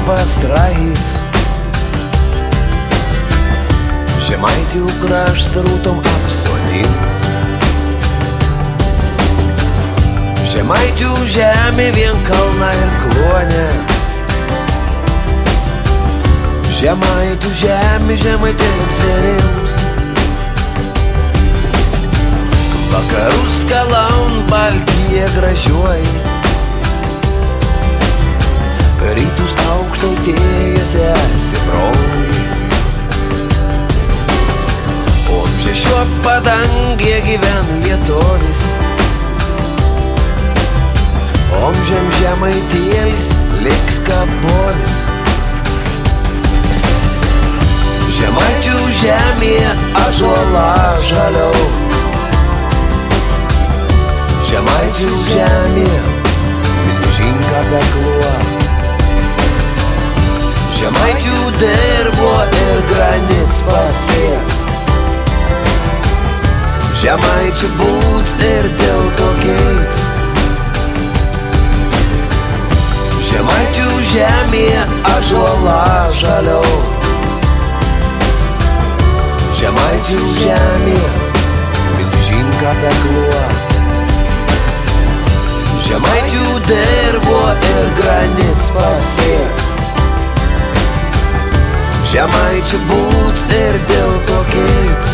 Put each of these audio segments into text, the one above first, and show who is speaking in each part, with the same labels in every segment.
Speaker 1: построить. Žemaitių kraštą rūtom apsodint. Žemaitių žemė vien kalna ir kluonė. Žemaitų žemė žemaitėms vėrims. Vakarus kalaun Baltija gražiuoji. Rytus aukštaitėjas esi broliai. Omžė šiuo padangė gyven lietuvis. Omžėm žemaitėlis liks kapolis. Žemaičių žemėje ąžuolą žaliau. Žemaičių žemėje milžinka pekluo. Žemaičių dirbo ir granits pasės. Žemaičių būts ir dėl to keits. Žemaičių žemėje ąžuolą žaliau. Žemaičių žemėje milžinka pekluo. Žemaičių dirbo ir granits pasės. Žemaičių būts ir dėl to keits.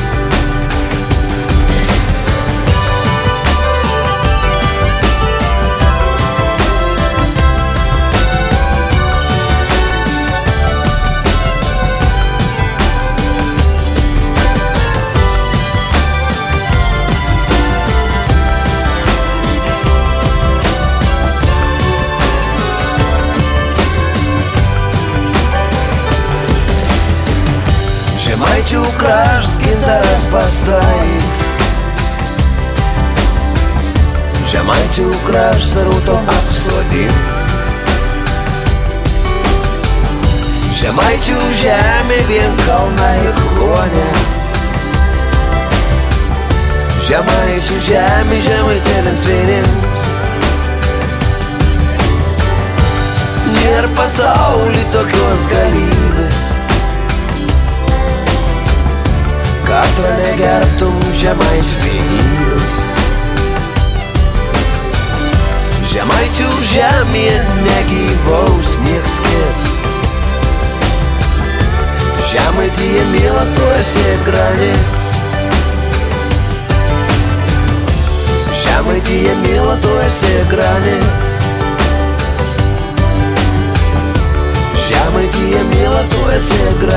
Speaker 1: Žemaičių kraštas gintaras pastraits. Žemaičių kraštas rūtom apsodins. Žemaičių žemė vien kalna ir kluonė. Žemaičių žemė žemaitėliams vėrims. Nėr pasauly tokios galybės, kad negertum žemaičių vienybės. Žemaičių žemėje negyvaus nieks kits. Žemaitija myla, tu esi granits. Žemaitija myla, tu esi granits. Žemaitija myla, tu esi granits.